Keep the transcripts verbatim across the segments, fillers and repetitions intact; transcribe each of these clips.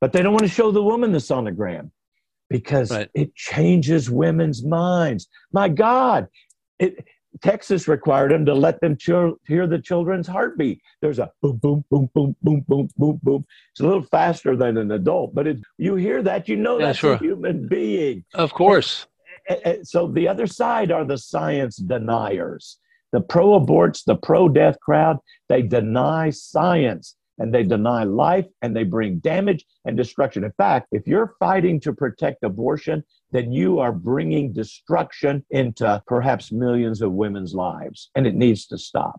But they don't want to show the woman the sonogram because Right. it changes women's minds. My God, it, Texas required them to let them ch- hear the children's heartbeat. There's a boom, boom, boom, boom, boom, boom, boom, boom. It's a little faster than an adult, but it, you hear that, you know Yeah, that's a sure. human being. Of course. And, and so the other side are the science deniers. The pro-aborts, the pro-death crowd, they deny science and they deny life and they bring damage and destruction. In fact, if you're fighting to protect abortion, then you are bringing destruction into perhaps millions of women's lives, and it needs to stop.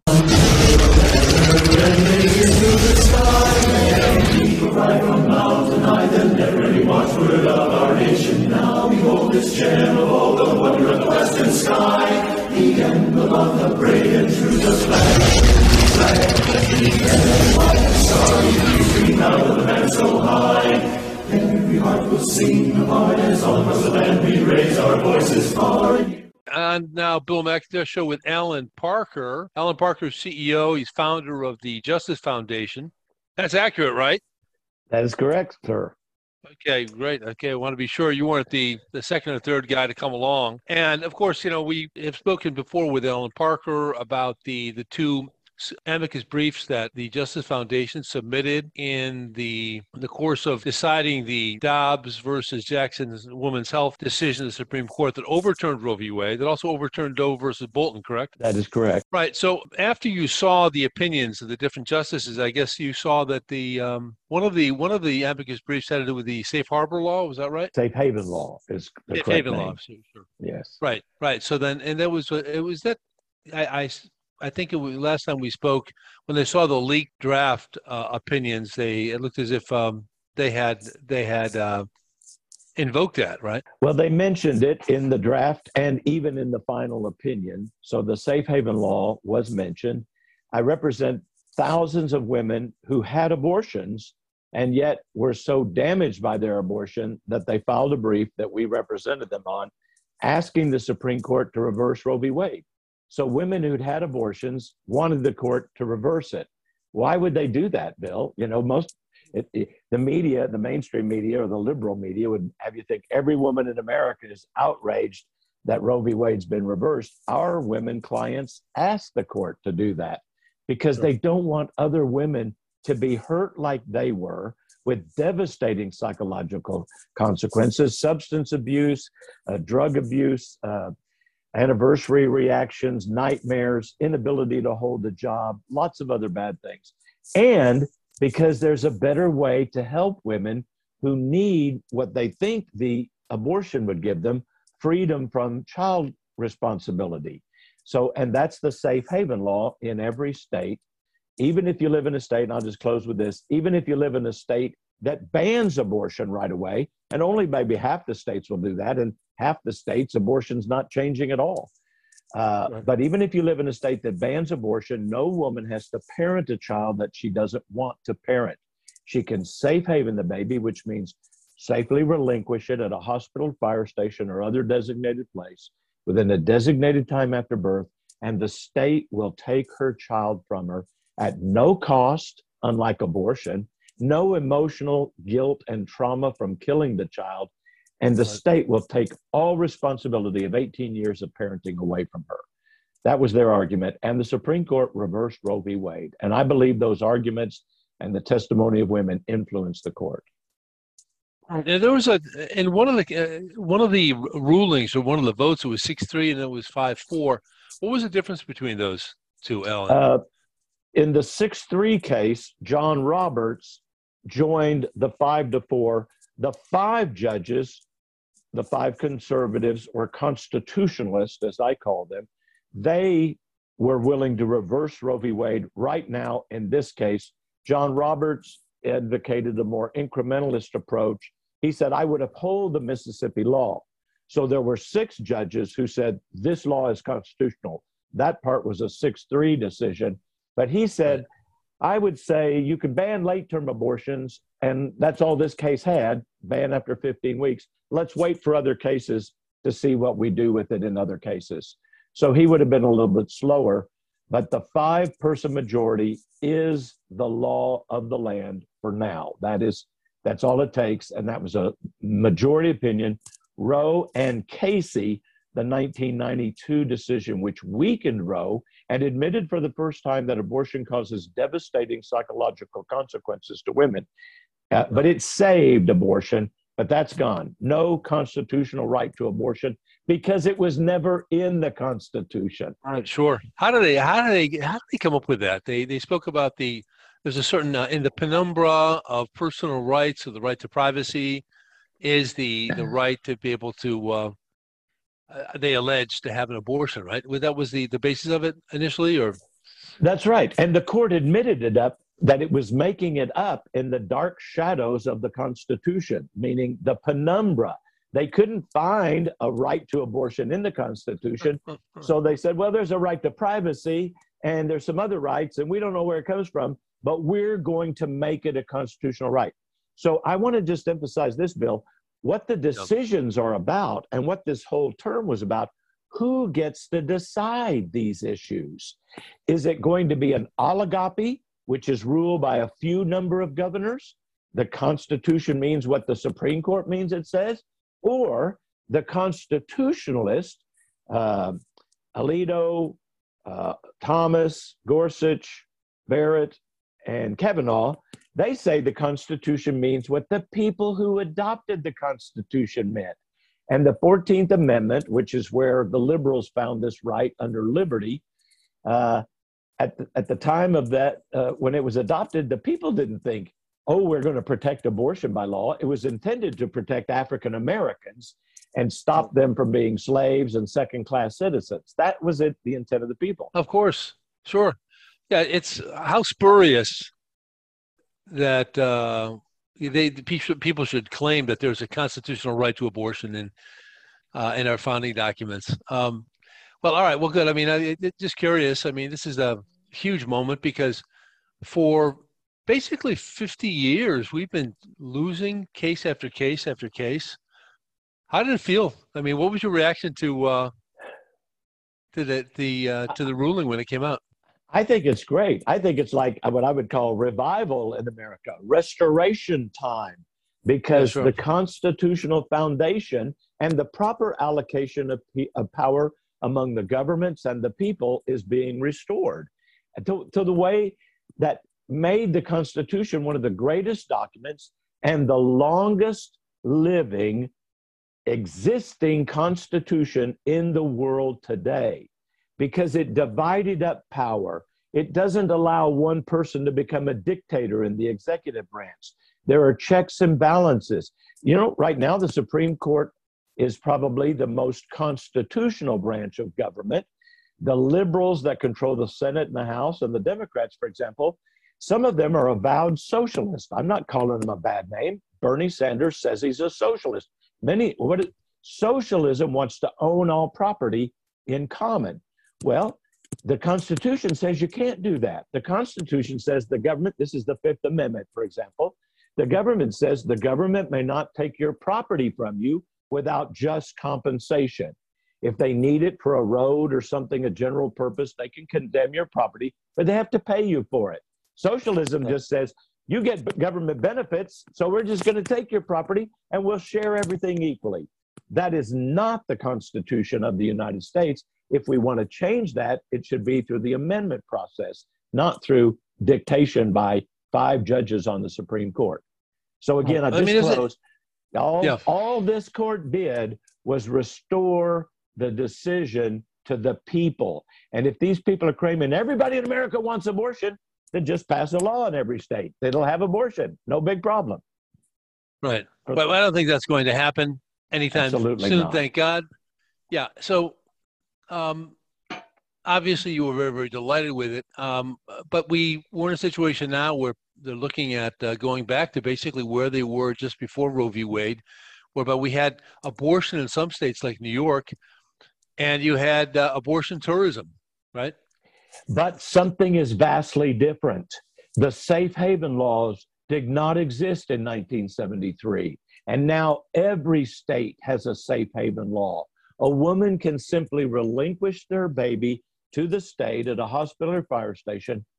Every heart will sing apart as all across the land we raise our voices far. And now Bill McIntyre show with Alan Parker. Alan Parker is C E O. He's founder of the Justice Foundation. That's accurate, right? That is correct, sir. Okay, great. Okay, I want to be sure you weren't the, the second or third guy to come along. And of course, you know, we have spoken before with Alan Parker about the, the two amicus briefs that the Justice Foundation submitted in the in the course of deciding the Dobbs versus Jackson Women's Health decision of the Supreme Court that overturned Roe v. Wade, that also overturned Doe versus Bolton, correct? That is correct. Right. So after you saw the opinions of the different justices, I guess you saw that the um, one of the one of the amicus briefs had to do with the safe harbor law. Was that right? Safe haven law is the Safe correct haven name. law. Sure, sure. Yes. Right. Right. So then, and that was it was that I. I I think it was last time we spoke when they saw the leaked draft uh, opinions. They it looked as if um, they had they had uh, invoked that, right? Well, they mentioned it in the draft and even in the final opinion. So the safe haven law was mentioned. I represent thousands of women who had abortions and yet were so damaged by their abortion that they filed a brief that we represented them on, asking the Supreme Court to reverse Roe v. Wade. So women who'd had abortions wanted the court to reverse it. Why would they do that, Bill? You know, most it, it, the media, the mainstream media or the liberal media would have you think every woman in America is outraged that Roe v. Wade's been reversed. Our women clients ask the court to do that because Sure. they don't want other women to be hurt like they were with devastating psychological consequences, substance abuse, uh, drug abuse, uh, anniversary reactions, nightmares, inability to hold a job, lots of other bad things. And because there's a better way to help women who need what they think the abortion would give them, freedom from child responsibility. So, and that's the safe haven law in every state. Even if you live in a state, and I'll just close with this, even if you live in a state that bans abortion right away, and only maybe half the states will do that, and half the states, abortion's not changing at all. Uh, Right. But even if you live in a state that bans abortion, no woman has to parent a child that she doesn't want to parent. She can safe haven the baby, which means safely relinquish it at a hospital, fire station, or other designated place within a designated time after birth, and the state will take her child from her at no cost, unlike abortion, no emotional guilt and trauma from killing the child, and the state will take all responsibility of eighteen years of parenting away from her. That was their argument, and the Supreme Court reversed Roe v. Wade. And I believe those arguments and the testimony of women influenced the court. And there was a in one of the uh, one of the rulings or one of the votes, it was six three and it was five four. What was the difference between those two, Alan? Uh, in the six three case, John Roberts joined the five to four. The five judges, the five conservatives or constitutionalists, as I call them, they were willing to reverse Roe v. Wade right now. In this case, John Roberts advocated a more incrementalist approach. He said, I would uphold the Mississippi law. So there were six judges who said this law is constitutional. That part was a six three decision. But he said, I would say you can ban late-term abortions, and that's all this case had, ban after fifteen weeks. Let's wait for other cases to see what we do with it in other cases. So he would have been a little bit slower, but the five-person majority is the law of the land for now. That is That's all it takes. And that was a majority opinion. Roe and Casey, the nineteen ninety-two decision, which weakened Roe and admitted for the first time that abortion causes devastating psychological consequences to women. Uh, but it saved abortion, but that's gone. No constitutional right to abortion because it was never in the Constitution. All right, sure. How do they? How do they? How do they come up with that? They they spoke about the there's a certain uh, in the penumbra of personal rights, or the right to privacy, is the the right to be able to. Uh, uh, they allege to have an abortion, right? Well, that was the the basis of it initially, or that's right, and the court admitted it up that it was making it up in the dark shadows of the Constitution, meaning the penumbra. They couldn't find a right to abortion in the Constitution. So they said, well, there's a right to privacy and there's some other rights and we don't know where it comes from, but we're going to make it a constitutional right. So I want to just emphasize this, Bill, what the decisions are about and what this whole term was about. Who gets to decide these issues? Is it going to be an oligopoly, which is ruled by a few number of governors? The Constitution means what the Supreme Court means, it says. Or the constitutionalist, uh, Alito, uh, Thomas, Gorsuch, Barrett, and Kavanaugh, they say the Constitution means what the people who adopted the Constitution meant. And the fourteenth Amendment, which is where the liberals found this right under liberty, uh, at, the, at the time of that, uh, when it was adopted, the people didn't think, oh, we're going to protect abortion by law. It was intended to protect African Americans and stop them from being slaves and second-class citizens. That was it, the intent of the people. Of course, sure. Yeah, it's how spurious that uh, they the people should claim that there's a constitutional right to abortion in uh, in our founding documents. Um, well, all right, well, good. I mean, I, it, just curious. I mean, this is a huge moment because for basically fifty years, we've been losing case after case after case. How did it feel? I mean, what was your reaction to uh, to the the uh, to the ruling when it came out? I think it's great. I think it's like what I would call revival in America, restoration time, because yeah, sure. the constitutional foundation and the proper allocation of, of power among the governments and the people is being restored to, to the way that made the Constitution one of the greatest documents and the longest living existing Constitution in the world today, because it divided up power. It doesn't allow one person to become a dictator in the executive branch. There are checks and balances. You know, right now the Supreme Court is probably the most constitutional branch of government. The liberals that control the Senate and the House, and the Democrats, for example, some of them are avowed socialists. I'm not calling them a bad name. Bernie Sanders says he's a socialist. Many, what is, socialism wants to own all property in common. Well, the Constitution says you can't do that. The Constitution says the government, this is the Fifth Amendment, for example, the government says the government may not take your property from you without just compensation. If they need it for a road or something, a general purpose, they can condemn your property, but they have to pay you for it. Socialism just says, you get government benefits, so we're just going to take your property and we'll share everything equally. That is not the Constitution of the United States. If we want to change that, it should be through the amendment process, not through dictation by five judges on the Supreme Court. So again, I just I mean, closed. It, all, yeah. all this court did was restore the decision to the people. And if these people are claiming everybody in America wants abortion, then just pass a law in every state. It'll have abortion. No big problem. Right. But I don't think that's going to happen anytime Absolutely soon, not. Thank God. Yeah. So um, obviously you were very, very delighted with it. Um, but we we're in a situation now where they're looking at uh, going back to basically where they were just before Roe v. Wade, whereby we had abortion in some states like New York, and you had uh, abortion tourism, right? But something is vastly different. The safe haven laws did not exist in nineteen seventy-three. And now every state has a safe haven law. A woman can simply relinquish their baby to the state at a hospital or fire station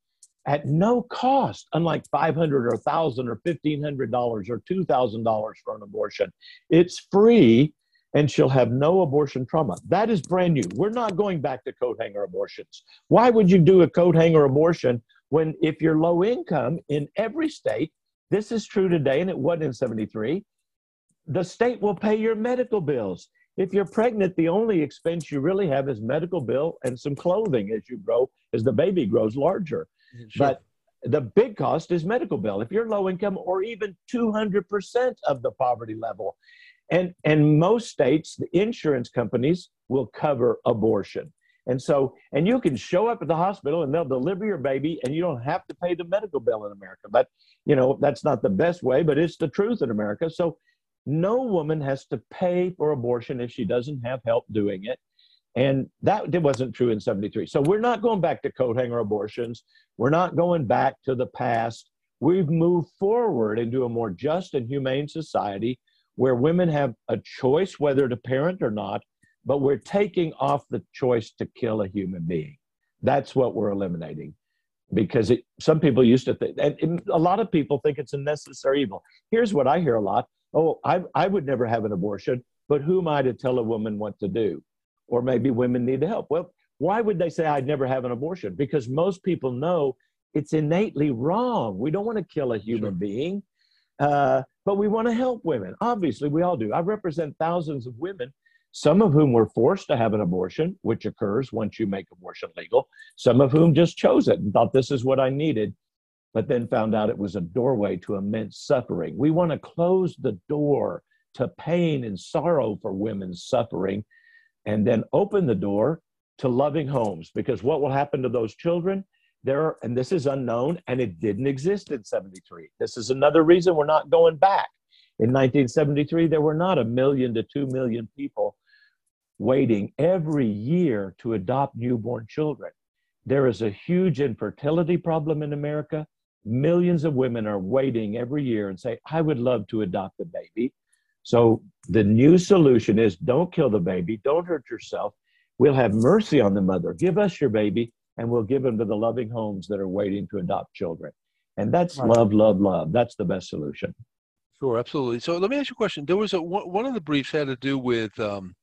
at no cost, unlike five hundred dollars or one thousand dollars or fifteen hundred dollars or two thousand dollars for an abortion. It's free, and she'll have no abortion trauma. That is brand new. We're not going back to coat hanger abortions. Why would you do a coat hanger abortion when, if you're low income in every state, this is true today, and it wasn't in seventy-three, the state will pay your medical bills. If you're pregnant, the only expense you really have is medical bill and some clothing as you grow, as the baby grows larger. Sure. But the big cost is medical bill. If you're low income, or even two hundred percent of the poverty level. And, and most states, the insurance companies will cover abortion. And so, and you can show up at the hospital and they'll deliver your baby and you don't have to pay the medical bill in America. But, you know, that's not the best way, but it's the truth in America. So no woman has to pay for abortion if she doesn't have help doing it. And that wasn't true in seventy-three. So we're not going back to coat hanger abortions. We're not going back to the past. We've moved forward into a more just and humane society where women have a choice whether to parent or not, but we're taking off the choice to kill a human being. That's what we're eliminating. Because it, some people used to think, and a lot of people think it's a necessary evil. Here's what I hear a lot. Oh, I, I would never have an abortion, but who am I to tell a woman what to do? Or maybe women need help. Well, why would they say I'd never have an abortion? Because most people know it's innately wrong. We don't want to kill a human sure. being, uh, but we want to help women. Obviously, we all do. I represent thousands of women, some of whom were forced to have an abortion, which occurs once you make abortion legal, some of whom just chose it and thought this is what I needed, but then found out it was a doorway to immense suffering. We want to close the door to pain and sorrow for women's suffering, and then open the door to loving homes. Because what will happen to those children? There are, and this is unknown, and it didn't exist in seventy-three. This is another reason we're not going back. In nineteen seventy-three, there were not a million to two million people waiting every year to adopt newborn children. There is a huge infertility problem in America. Millions of women are waiting every year and say, I would love to adopt a baby. So the new solution is don't kill the baby, don't hurt yourself. We'll have mercy on the mother. Give us your baby, and we'll give them to the loving homes that are waiting to adopt children. And that's right. love, love, love. That's the best solution. Sure, absolutely. So let me ask you a question. There was a one of the briefs had to do with um,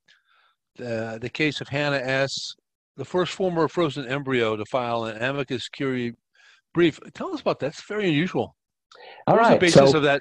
the, the case of Hannah S., the first former frozen embryo to file an amicus curiae brief. Tell us about that. It's very unusual. All what right. was the basis so, of that?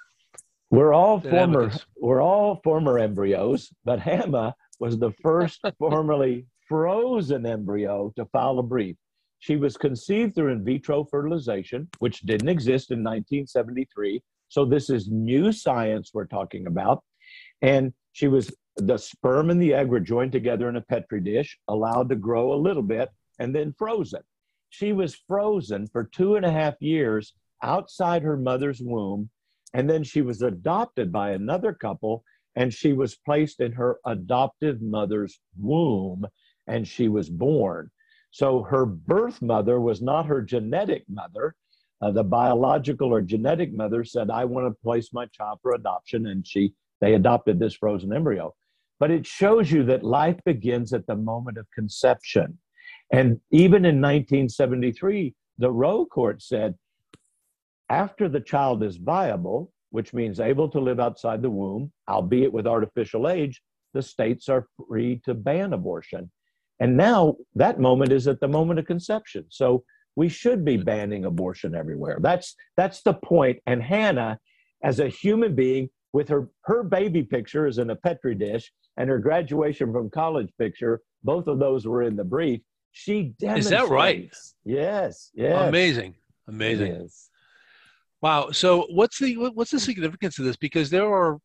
We're all former, amicus? we're all former embryos, but Hannah was the first formerly frozen embryo to file a brief. She was conceived through in vitro fertilization, which didn't exist in nineteen seventy-three. So this is new science we're talking about. And she was, the sperm and the egg were joined together in a Petri dish, allowed to grow a little bit, and then frozen. She was frozen for two and a half years outside her mother's womb. And then she was adopted by another couple, and she was placed in her adoptive mother's womb, and she was born. So her birth mother was not her genetic mother. Uh, the biological or genetic mother said, I want to place my child for adoption, and she they adopted this frozen embryo. But it shows you that life begins at the moment of conception. And even in nineteen seventy-three, the Roe court said, after the child is viable, which means able to live outside the womb, albeit with artificial age, the states are free to ban abortion. And now that moment is at the moment of conception. So we should be banning abortion everywhere. That's that's the point. And Hannah, as a human being, with her, her baby picture is in a Petri dish, and her graduation from college picture, both of those were in the brief. She demonstrates. Is that right? Yes, yes. Amazing, amazing. Yes. Wow. So what's the what's the significance of this? Because there are,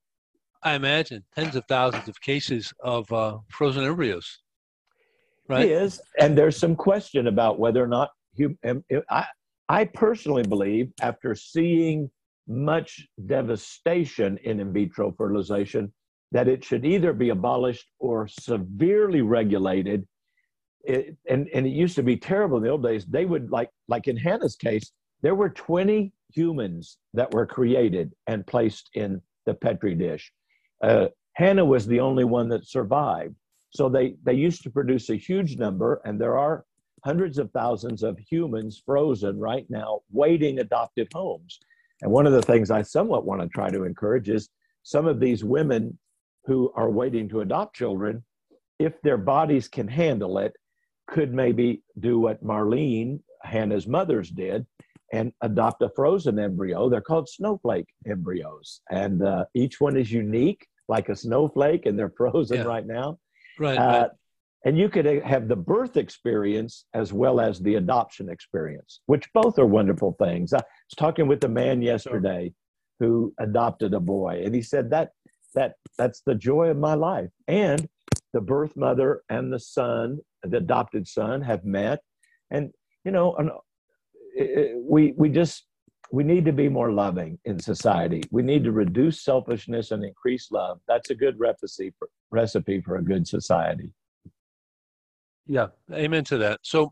I imagine, tens of thousands of cases of uh, frozen embryos. Right. It is, and there's some question about whether or not hum, I I personally believe, after seeing much devastation in in vitro fertilization, that it should either be abolished or severely regulated. It, and and it used to be terrible in the old days. They would like like in Hannah's case, there were twenty humans that were created and placed in the Petri dish. Uh, Hannah was the only one that survived. So they, they used to produce a huge number, and there are hundreds of thousands of humans frozen right now, waiting adoptive homes. And one of the things I somewhat want to try to encourage is some of these women who are waiting to adopt children, if their bodies can handle it, could maybe do what Marlene, Hannah's mother's, did and adopt a frozen embryo. They're called snowflake embryos. And uh, each one is unique, like a snowflake, and they're frozen Yeah. right now. Right, Uh, right. And you could have the birth experience as well as the adoption experience, which both are wonderful things. I was talking with a man yesterday who adopted a boy, and he said that that that's the joy of my life. And the birth mother and the son, the adopted son, have met, and you know, and it, we we just we need to be more loving in society. We need to reduce selfishness and increase love. That's a good recipe for recipe for a good society. Yeah, amen to that. So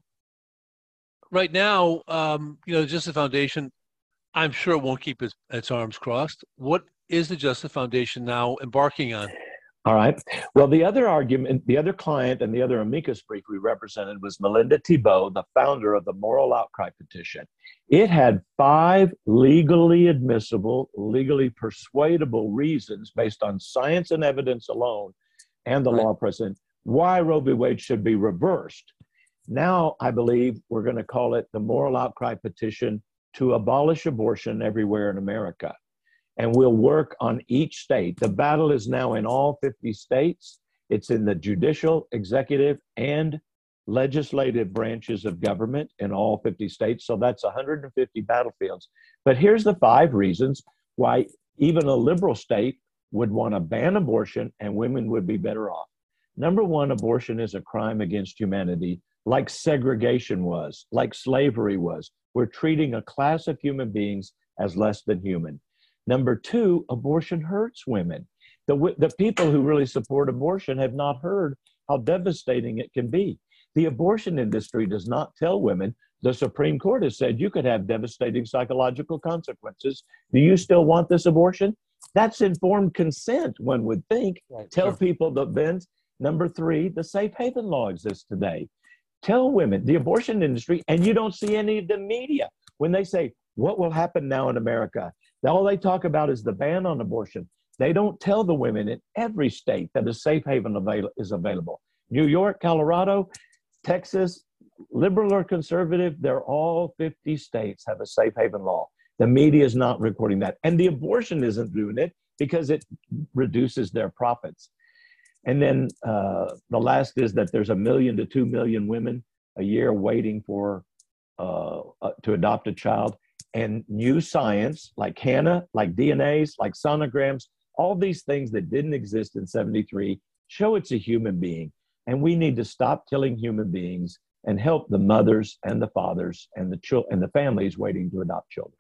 right now, um, you know, the Justice Foundation, I'm sure it won't keep its, its arms crossed. What is the Justice Foundation now embarking on? All right. Well, the other argument, the other client and the other amicus brief we represented was Melinda Thibault, the founder of the Moral Outcry Petition. It had five legally admissible, legally persuadable reasons based on science and evidence alone and the Right. law precedent why Roe v. Wade should be reversed. Now, I believe we're going to call it the Moral Outcry Petition to abolish abortion everywhere in America. And we'll work on each state. The battle is now in all fifty states. It's in the judicial, executive, and legislative branches of government in all fifty states. So that's one hundred fifty battlefields. But here's the five reasons why even a liberal state would want to ban abortion and women would be better off. Number one, abortion is a crime against humanity, like segregation was, like slavery was. We're treating a class of human beings as less than human. Number two, abortion hurts women. The, the people who really support abortion have not heard how devastating it can be. The abortion industry does not tell women. The Supreme Court has said you could have devastating psychological consequences. Do you still want this abortion? That's informed consent, one would think. Right, Tell sure. people the bends. Number three, the safe haven law exists today. Tell women, the abortion industry, and you don't see any of the media when they say, what will happen now in America? All they talk about is the ban on abortion. They don't tell the women in every state that a safe haven avail- is available. New York, Colorado, Texas, liberal or conservative, they're all fifty states have a safe haven law. The media is not reporting that. And the abortion isn't doing it because it reduces their profits. And then uh, the last is that there's a million to two million women a year waiting for uh, uh, to adopt a child. And new science, like Hannah, like D N As, like sonograms, all these things that didn't exist in seventy-three show it's a human being. And we need to stop killing human beings and help the mothers and the fathers and the chil- and the families waiting to adopt children.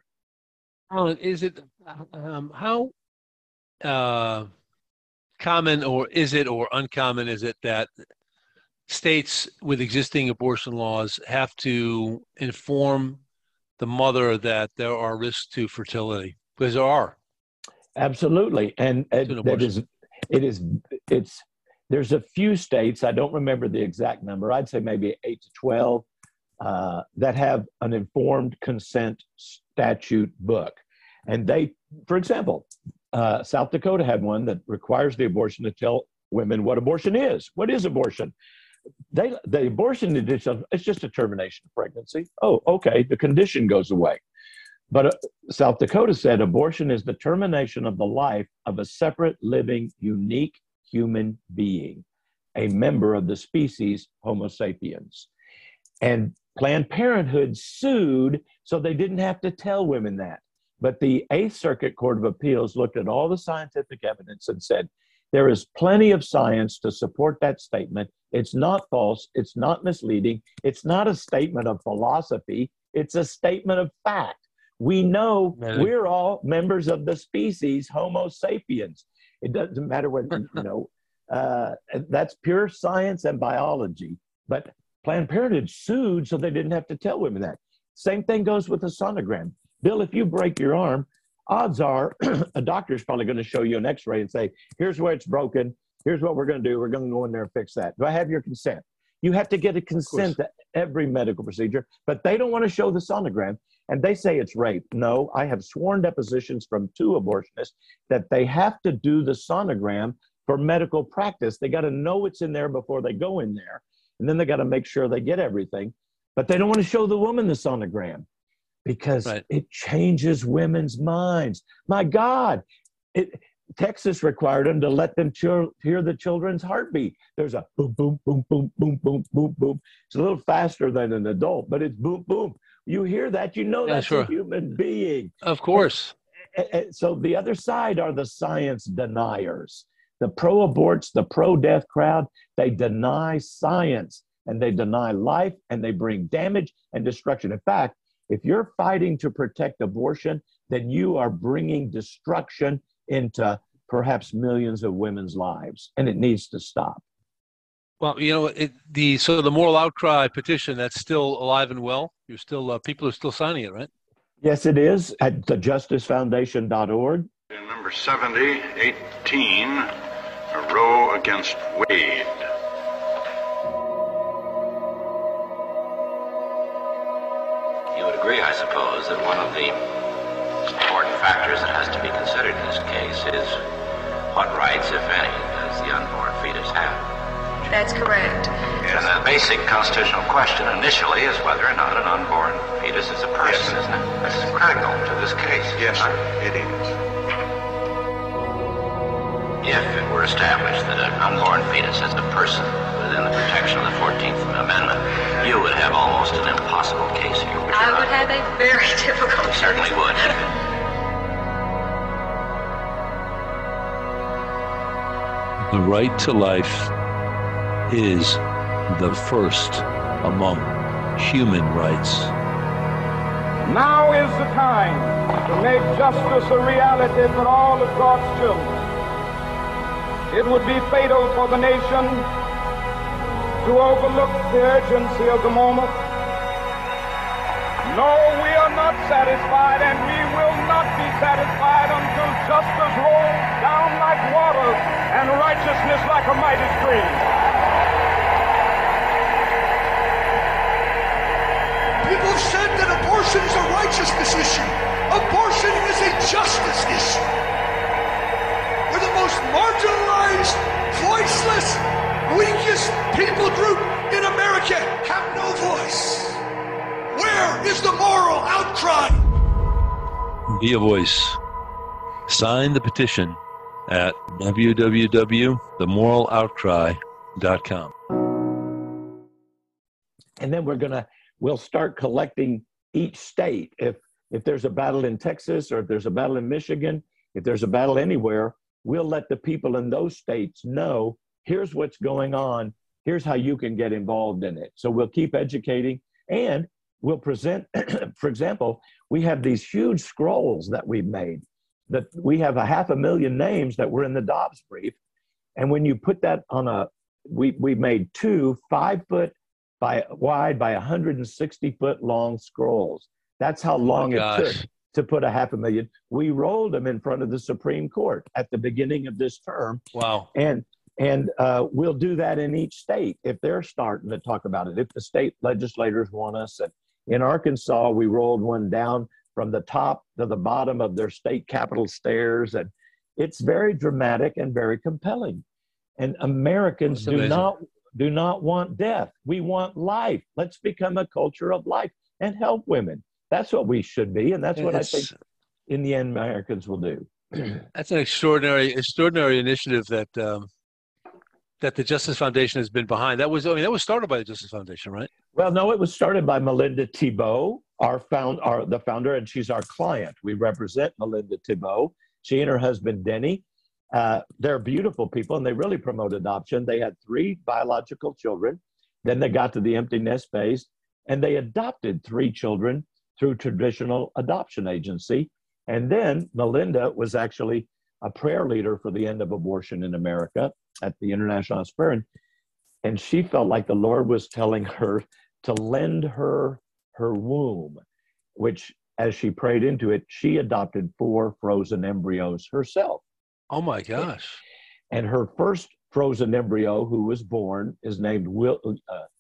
Alan, is it um, how uh, common, or is it, or uncommon is it that states with existing abortion laws have to inform the mother that there are risks to fertility? Because there are. Absolutely, and To an it, that abortion. is, it is, it's. There's a few states, I don't remember the exact number. I'd say maybe eight to twelve uh, that have an informed consent statute book, and they, for example, uh, South Dakota had one that requires the abortion to tell women what abortion is. What is abortion? They, the abortion edition, it's just a termination of pregnancy. Oh, okay, the condition goes away. But uh, South Dakota said abortion is the termination of the life of a separate, living, unique human being, a member of the species Homo sapiens. And Planned Parenthood sued, so they didn't have to tell women that. But the Eighth Circuit Court of Appeals looked at all the scientific evidence and said, there is plenty of science to support that statement. It's not false. It's not misleading. It's not a statement of philosophy. It's a statement of fact. We know Really? we're all members of the species Homo sapiens. It doesn't matter what, you know, uh, that's pure science and biology. But Planned Parenthood sued so they didn't have to tell women that. Same thing goes with a sonogram. Bill, if you break your arm, odds are a doctor's probably going to show you an x-ray and say, here's where it's broken. Here's what we're going to do. We're going to go in there and fix that. Do I have your consent? You have to get a consent every medical procedure, but they don't want to show the sonogram. And they say it's rape. No, I have sworn depositions from two abortionists that they have to do the sonogram for medical practice. They got to know it's in there before they go in there. And then they got to make sure they get everything. But they don't want to show the woman the sonogram because right. it changes women's minds. My God, it, Texas required them to let them ch- hear the children's heartbeat. There's a boom, boom, boom, boom, boom, boom, boom, boom. It's a little faster than an adult, but it's boom, boom. You hear that, you know yeah, that's sure. a human being. Of course. And, and so the other side are the science deniers. The pro-aborts, the pro-death crowd, they deny science and they deny life and they bring damage and destruction. In fact, if you're fighting to protect abortion, then you are bringing destruction into perhaps millions of women's lives, and it needs to stop. Well, you know, it, the so the Moral Outcry petition, that's still alive and well. You're still uh, people are still signing it, right? Yes, it is at the justice foundation dot org. Number seventy eighteen, Roe against Wade. You would agree, I suppose, that one of the important factors that has to be considered in this case is what rights, if any, does the unborn fetus have? That's correct. And the basic constitutional question initially is whether or not an unborn fetus is a person, yes. isn't it? This is critical to this case. Yes, sir, it is. If it were established that an unborn fetus is a person within the protection of the fourteenth Amendment, you would have almost an impossible case here. Would I would have a very difficult case. You certainly would. The right to life is the first among human rights. Now is the time to make justice a reality for all of God's children. It would be fatal for the nation to overlook the urgency of the moment. No, we are not satisfied, and we will not be satisfied until justice rolls down like water and righteousness like a mighty stream. People have said that abortion is a righteousness issue. Abortion is a justice issue. We're the most marginalized, voiceless, weakest people group in America have no voice. Where is the moral outcry? Be a voice. Sign the petition at w w w dot the moral outcry dot com. And then we're going to we'll start collecting each state. If if there's a battle in Texas or if there's a battle in Michigan, if there's a battle anywhere, we'll let the people in those states know, here's what's going on. Here's how you can get involved in it. So we'll keep educating and we'll present, for example, we have these huge scrolls that we've made that we have a half a million names that were in the Dobbs brief. And when you put that on a, we, we made two five foot by wide by one hundred sixty foot long scrolls. That's how long oh it took to put a half a million. We rolled them in front of the Supreme Court at the beginning of this term. Wow. And and uh, we'll do that in each state if they're starting to talk about it. If the state legislators want us. And in Arkansas, we rolled one down from the top to the bottom of their state capitol stairs. And it's very dramatic and very compelling. And Americans do not do not want death. We want life. Let's become a culture of life and help women. That's what we should be. And that's what it's, I think in the end Americans will do. That's an extraordinary, extraordinary initiative that um, that the Justice Foundation has been behind. That was, I mean, that was started by the Justice Foundation, right? Well, no, it was started by Melinda Thibeault, our found, our the founder, and she's our client. We represent Melinda Thibeault. She and her husband Denny. Uh, they're beautiful people, and they really promote adoption. They had three biological children. Then they got to the empty nest phase, and they adopted three children through traditional adoption agency. And then Melinda was actually a prayer leader for the end of abortion in America at the International House of Prayer. And, and she felt like the Lord was telling her to lend her her womb, which as she prayed into it, she adopted four frozen embryos herself. Oh my gosh. And her first frozen embryo who was born is named Will, uh,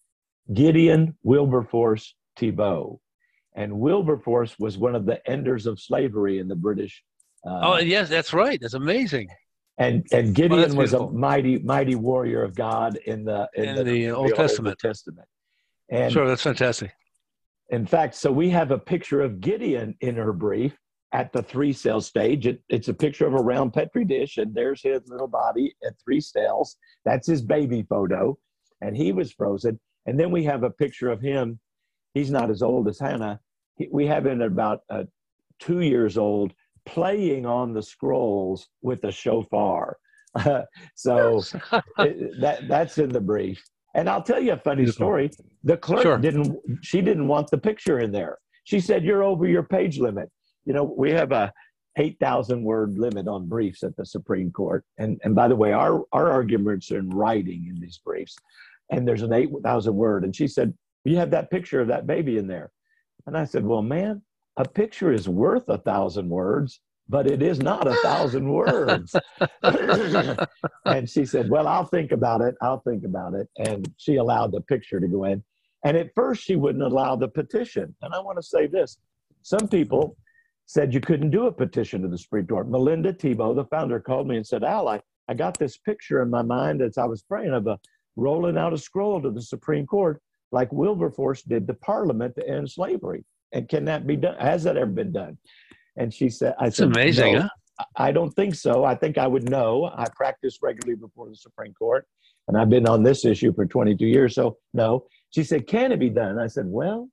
Gideon Wilberforce Thibault. And Wilberforce was one of the enders of slavery in the British. Uh, oh, yes, that's right. That's amazing. And and Gideon oh, was a mighty, mighty warrior of God in the in, in the, the, the Old Testament. Old Testament. And sure, that's fantastic. In fact, so we have a picture of Gideon in her brief at the three cell stage. It, it's a picture of a round Petri dish, and there's his little body at three cells. That's his baby photo, and he was frozen. And then we have a picture of him. He's not as old as Hannah. He, we have him at about uh, two years old, playing on the scrolls with a shofar. Uh, so it, that that's in the brief. And I'll tell you a funny Beautiful. story. The clerk Sure. didn't, she didn't want the picture in there. She said, you're over your page limit. You know, we have a eight thousand word limit on briefs at the Supreme Court. And, and by the way, our, our arguments are in writing in these briefs. And there's an eight thousand word. And she said, you have that picture of that baby in there. And I said, well, man, a picture is worth a thousand words, but it is not a thousand words. And she said, well, I'll think about it. I'll think about it. And she allowed the picture to go in. And at first she wouldn't allow the petition. And I want to say this. Some people said you couldn't do a petition to the Supreme Court. Melinda Thibault, the founder, called me and said, Al, I, I got this picture in my mind as I was praying of a rolling out a scroll to the Supreme Court like Wilberforce did to Parliament to end slavery. And can that be done? Has that ever been done? And she said, I It's said, amazing, no, huh? I don't think so. I think I would know. I practice regularly before the Supreme Court, and I've been on this issue for twenty-two years, so no. She said, can it be done? I said, well,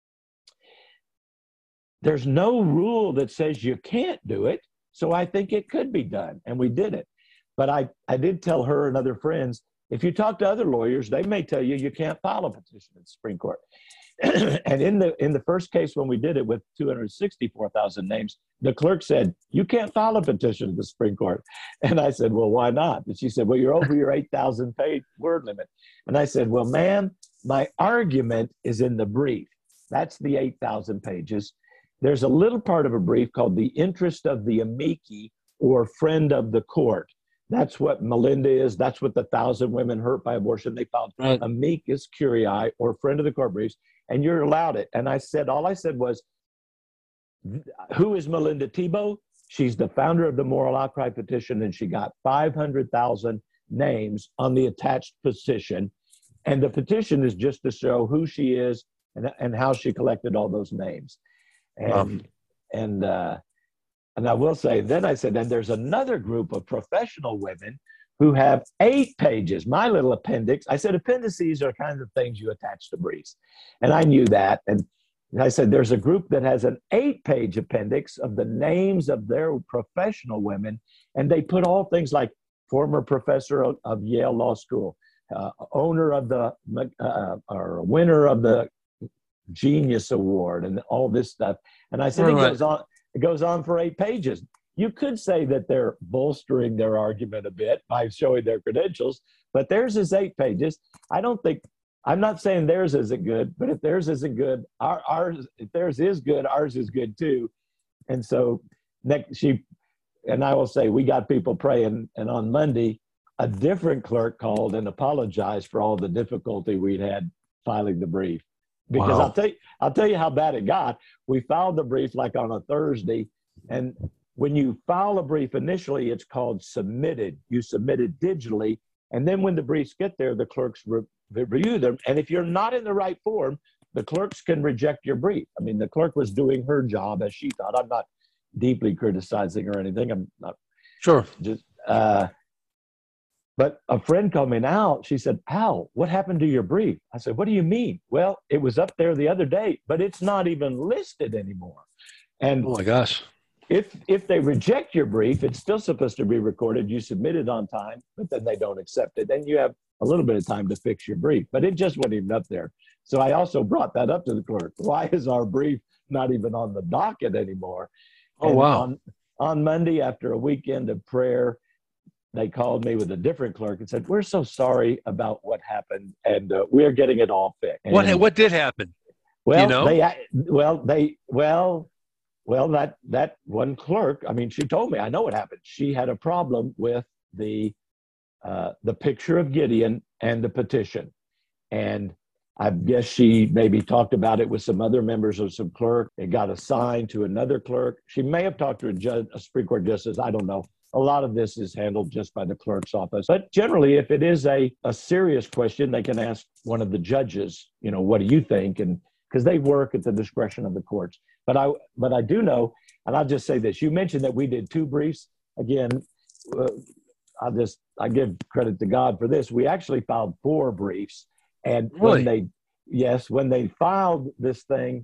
there's no rule that says you can't do it, so I think it could be done, and we did it. But I, I did tell her and other friends, if you talk to other lawyers, they may tell you you can't file a petition at the Supreme Court. And in the in the first case when we did it with two hundred sixty-four thousand names, the clerk said, you can't file a petition to the Supreme Court. And I said, well, why not? And she said, well, you're over your eight thousand page word limit. And I said, well, ma'am, my argument is in the brief. That's the eight thousand pages. There's a little part of a brief called the interest of the amici or friend of the court. That's what Melinda is. That's what the thousand women hurt by abortion, they filed Right. amicus curiae or friend of the court briefs, and you're allowed it. And I said, all I said was, who is Melinda Thibault? She's the founder of the Moral Outcry petition, and she got five hundred thousand names on the attached petition. And the petition is just to show who she is and, and how she collected all those names. And, Wow. and, uh, and I will say, then I said, and there's another group of professional women who have eight pages, my little appendix. I said, appendices are kinds of things you attach to briefs. And I knew that. And I said, there's a group that has an eight page appendix of the names of their professional women. And they put all things like former professor of, of Yale Law School, uh, owner of the, uh, or winner of the Genius Award and all this stuff. And I said, All it right. goes on. It goes on for eight pages. You could say that they're bolstering their argument a bit by showing their credentials, but theirs is eight pages. I don't think, I'm not saying theirs isn't good, but if theirs isn't good, our, ours, if theirs is good, ours is good too. And so next, she, and I will say, we got people praying, and on Monday, a different clerk called and apologized for all the difficulty we'd had filing the brief. Because Wow. I'll tell you, I'll tell you how bad it got. We filed the brief like on a Thursday, and when you file a brief initially, it's called submitted. You submit it digitally, and then when the briefs get there, the clerks re review them. And if you're not in the right form, the clerks can reject your brief. I mean, the clerk was doing her job as she thought. I'm not deeply criticizing or anything. I'm not. Sure. Just. Uh, But a friend called me now. She said, Al, what happened to your brief? I said, what do you mean? Well, it was up there the other day, but it's not even listed anymore. And Oh my gosh. if if they reject your brief, it's still supposed to be recorded. You submit it on time, but then they don't accept it. Then you have a little bit of time to fix your brief, but it just wasn't even up there. So I also brought that up to the clerk. Why is our brief not even on the docket anymore? Oh, And wow. On, on Monday, after a weekend of prayer, they called me with a different clerk and said, we're so sorry about what happened, and uh, we're getting it all fixed. What And, what did happen? well, you know? they, well, they, well, well, that, that one clerk, I mean, she told me, I know what happened. She had a problem with the, uh, the picture of Gideon and the petition. And I guess she maybe talked about it with some other members of some clerk. It got assigned to another clerk. She may have talked to a judge, a Supreme Court justice. I don't know. A lot of this is handled just by the clerk's office. But generally, if it is a, a serious question, they can ask one of the judges, you know, what do you think? And because they work at the discretion of the courts. But I, but I do know, and I'll just say this. You mentioned that we did two briefs. Again, uh, I just, I give credit to God for this. We actually filed four briefs. And really? when they, yes, when they filed this thing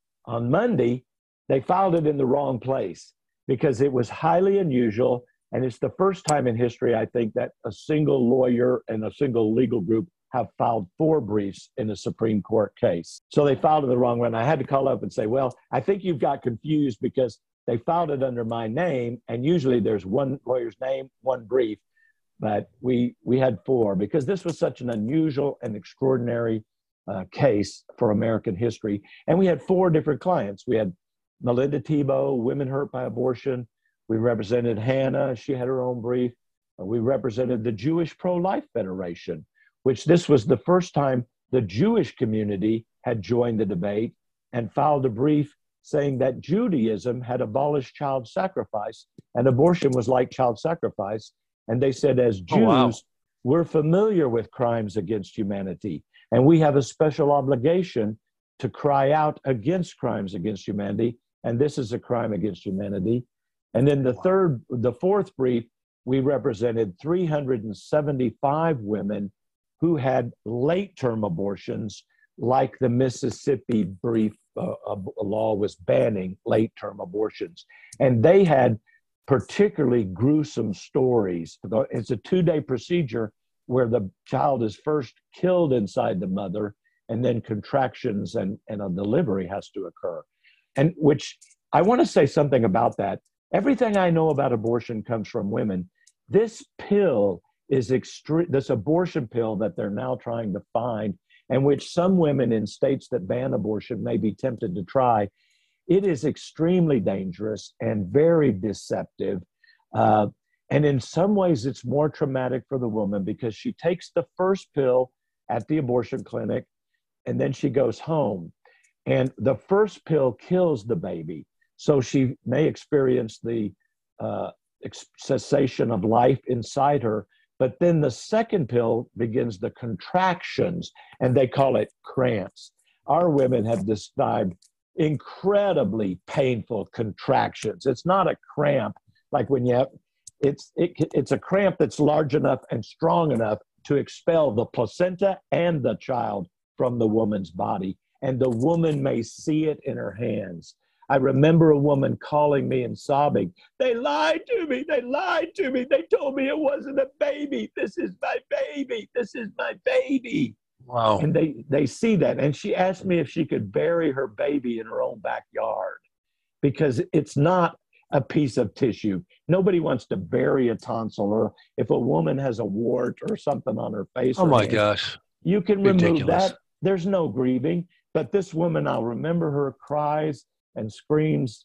on Monday, they filed it in the wrong place because it was highly unusual. And it's the first time in history, I think, that a single lawyer and a single legal group have filed four briefs in a Supreme Court case. So they filed it the wrong one. I had to call up and say, well, I think you've got confused because they filed it under my name. And usually there's one lawyer's name, one brief. But we we had four because this was such an unusual and extraordinary uh, case for American history. And we had four different clients. We had Melinda Thibault, Women Hurt by Abortion. We represented Hannah. She had her own brief. Uh, we represented the Jewish Pro-Life Federation, which this was the first time the Jewish community had joined the debate and filed a brief saying that Judaism had abolished child sacrifice and abortion was like child sacrifice. And they said, as Jews, oh, wow. we're familiar with crimes against humanity, and we have a special obligation to cry out against crimes against humanity. And this is a crime against humanity. And then the third, the fourth brief, we represented three hundred seventy-five women who had late-term abortions, like the Mississippi brief uh, law was banning late-term abortions. And they had particularly gruesome stories. It's a two-day procedure where the child is first killed inside the mother, and then contractions and, and a delivery has to occur. And which I want to say something about that. Everything I know about abortion comes from women. This pill is extreme, this abortion pill that they're now trying to find, and which some women in states that ban abortion may be tempted to try. It is extremely dangerous and very deceptive. Uh, and in some ways, it's more traumatic for the woman because she takes the first pill at the abortion clinic and then she goes home. And the first pill kills the baby. So she may experience the uh, ex- cessation of life inside her. But then the second pill begins the contractions, and they call it cramps. Our women have described incredibly painful contractions. It's not a cramp like when you have, it's, it, it's a cramp that's large enough and strong enough to expel the placenta and the child from the woman's body. And the woman may see it in her hands. I remember a woman calling me and sobbing, they lied to me, they lied to me. They told me it wasn't a baby. This is my baby. This is my baby. Wow. And they, they see that. And she asked me if she could bury her baby in her own backyard because it's not a piece of tissue. Nobody wants to bury a tonsil, or if a woman has a wart or something on her face. Oh my hand, gosh. You can Ridiculous. remove that. There's no grieving. But this woman, I'll remember her cries and screams,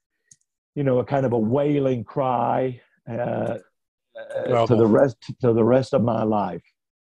you know, a kind of a wailing cry uh, uh, to the rest to the rest of my life.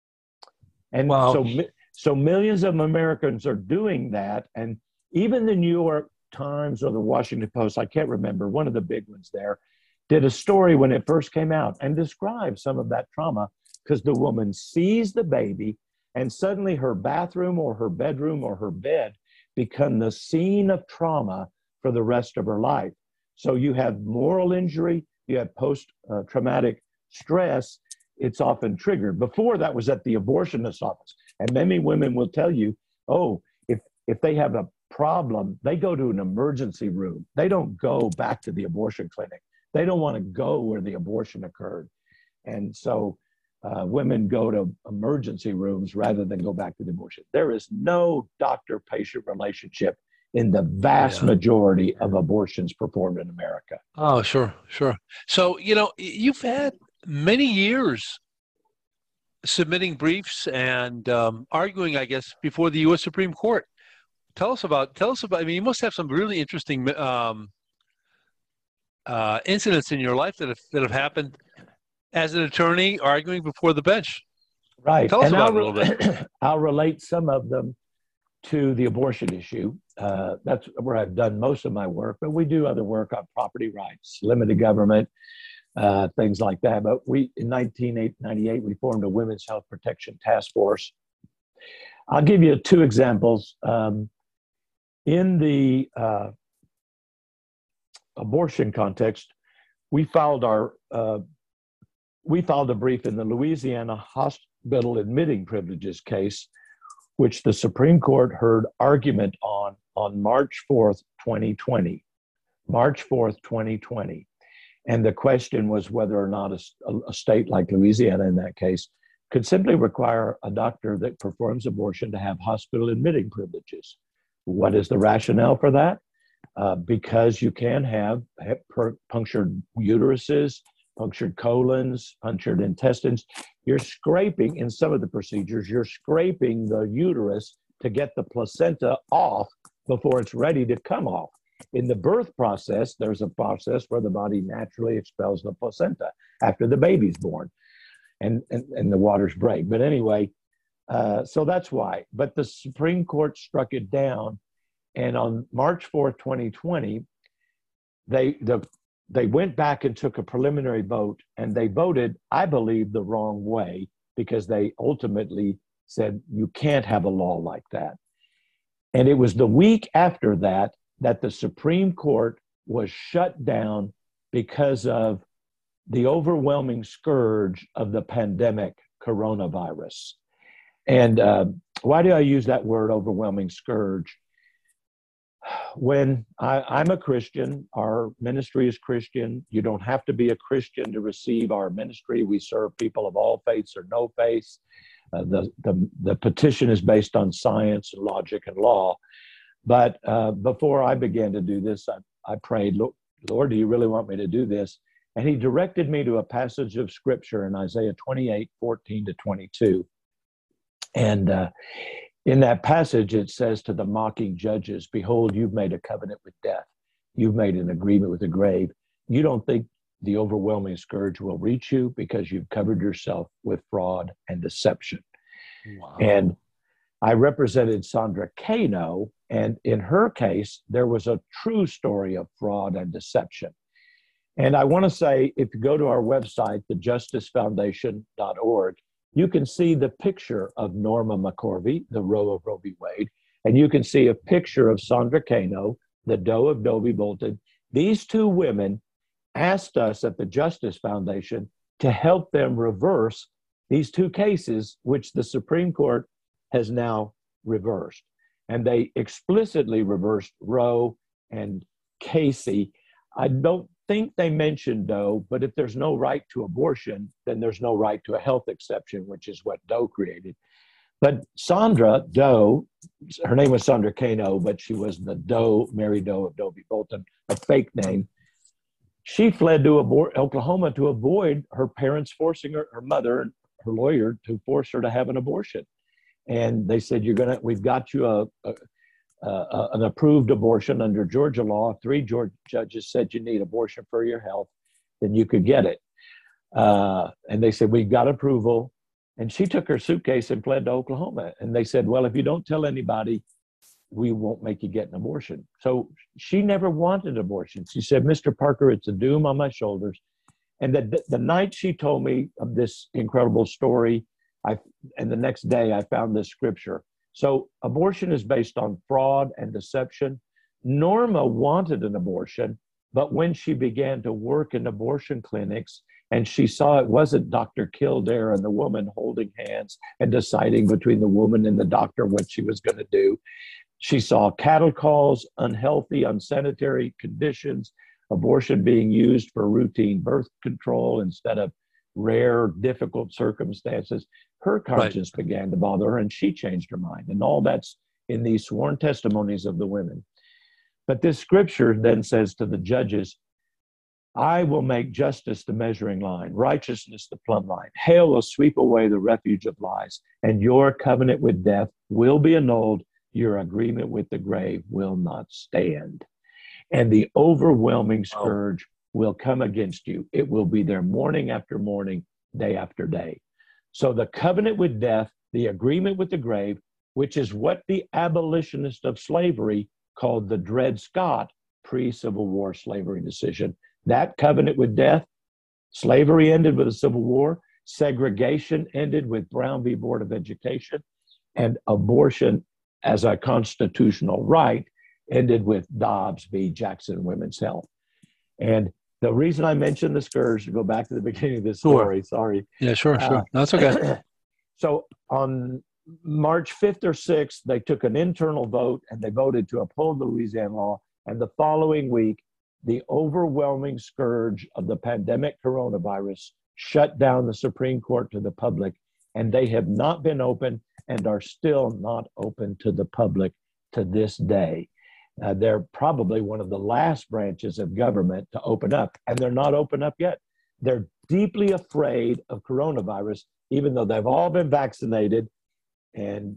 And wow. so, so millions of Americans are doing that. And even the New York Times or the Washington Post, I can't remember, one of the big ones there, did a story when it first came out and described some of that trauma, because the woman sees the baby and suddenly her bathroom or her bedroom or her bed become the scene of trauma for the rest of her life. So you have moral injury, you have post-traumatic stress, it's often triggered. Before, that was at the abortionist's office. And many women will tell you, oh, if, if they have a problem, they go to an emergency room. They don't go back to the abortion clinic. They don't want to go where the abortion occurred. And so uh, women go to emergency rooms rather than go back to the abortion. There is no doctor-patient relationship in the vast yeah. majority of abortions performed in America. Oh, sure, sure. So, you know, you've had many years submitting briefs and um, arguing, I guess, before the U S Supreme Court. Tell us about, tell us about, I mean, you must have some really interesting um, uh, incidents in your life that have, that have happened as an attorney arguing before the bench. Right. Tell us and about I'll, it a little bit. I'll relate some of them to the abortion issue. Uh, that's where I've done most of my work, but we do other work on property rights, limited government, uh, things like that. But we, in nineteen ninety-eight, we formed a Women's Health Protection Task Force. I'll give you two examples. Um, in the uh, abortion context, we filed our uh, we filed a brief in the Louisiana hospital admitting privileges case, which the Supreme Court heard argument on on March fourth, twenty twenty. March fourth, twenty twenty. And the question was whether or not a, a state like Louisiana, in that case, could simply require a doctor that performs abortion to have hospital admitting privileges. What is the rationale for that? Uh, because you can have punctured uteruses, punctured colons, punctured intestines. You're scraping, in some of the procedures, you're scraping the uterus to get the placenta off before it's ready to come off. In the birth process, there's a process where the body naturally expels the placenta after the baby's born and, and, and the waters break. But anyway, uh, so that's why. But the Supreme Court struck it down. And on March fourth, twenty twenty, they, the, they went back and took a preliminary vote, and they voted, I believe, the wrong way, because they ultimately said you can't have a law like that. And it was the week after that that the Supreme Court was shut down because of the overwhelming scourge of the pandemic coronavirus. And uh, why do I use that word, overwhelming scourge? When I, I'm a Christian, our ministry is Christian. You don't have to be a Christian to receive our ministry. We serve people of all faiths or no faiths. Uh, the, the, the petition is based on science and logic and law. But uh, before I began to do this, I, I prayed, Lord, do you really want me to do this? And he directed me to a passage of scripture in Isaiah twenty-eight, fourteen to twenty-two. And uh, in that passage, it says to the mocking judges, behold, you've made a covenant with death. You've made an agreement with the grave. You don't think the overwhelming scourge will reach you because you've covered yourself with fraud and deception. Wow. And I represented Sandra Cano, and in her case, there was a true story of fraud and deception. And I want to say, if you go to our website, the justice foundation dot org, you can see the picture of Norma McCorvey, the Roe of Roe v. Wade, and you can see a picture of Sandra Cano, the Doe of Doe v. Bolton. These two women asked us at the Justice Foundation to help them reverse these two cases, which the Supreme Court has now reversed. And they explicitly reversed Roe and Casey. I don't think they mentioned Doe, but if there's no right to abortion, then there's no right to a health exception, which is what Doe created. But Sandra Doe, her name was Sandra Cano, but she was the Doe, Mary Doe of Doe v. Bolton, a fake name. She fled to abor- Oklahoma to avoid her parents forcing her, her mother and her lawyer, to force her to have an abortion. And they said, "You're gonna. We've got you a, a, a an approved abortion under Georgia law. Three Georgia judges said you need abortion for your health, then you could get it." Uh, and they said, "We've got approval." And she took her suitcase and fled to Oklahoma. And they said, "Well, if you don't tell anybody, we won't make you get an abortion." So she never wanted abortion. She said, "Mister Parker, it's a doom on my shoulders." And the, the night she told me of this incredible story, I, and the next day I found this scripture. So abortion is based on fraud and deception. Norma wanted an abortion, but when she began to work in abortion clinics and she saw it wasn't Doctor Kildare and the woman holding hands and deciding between the woman and the doctor what she was going to do, she saw cattle calls, unhealthy, unsanitary conditions, abortion being used for routine birth control instead of rare, difficult circumstances. Her conscience right. began to bother her, and she changed her mind. And all that's in these sworn testimonies of the women. But this scripture then says to the judges, "I will make justice the measuring line, righteousness the plumb line. Hail will sweep away the refuge of lies, and your covenant with death will be annulled. Your agreement with the grave will not stand. And the overwhelming scourge will come against you. It will be there morning after morning, day after day." So the covenant with death, the agreement with the grave, which is what the abolitionists of slavery called the Dred Scott pre-Civil War slavery decision. That covenant with death, slavery ended with the Civil War, segregation ended with Brown v. Board of Education, and abortion as a constitutional right ended with Dobbs v. Jackson Women's Health. And the reason I mentioned the scourge, to go back to the beginning of this story, Sure. sorry. Yeah, sure, sure. Uh, That's okay. So on March fifth or sixth, they took an internal vote and they voted to uphold the Louisiana law. And the following week, the overwhelming scourge of the pandemic coronavirus shut down the Supreme Court to the public, and they have not been open and are still not open to the public to this day. Uh, they're probably one of the last branches of government to open up, and they're not open up yet. They're deeply afraid of coronavirus, even though they've all been vaccinated. And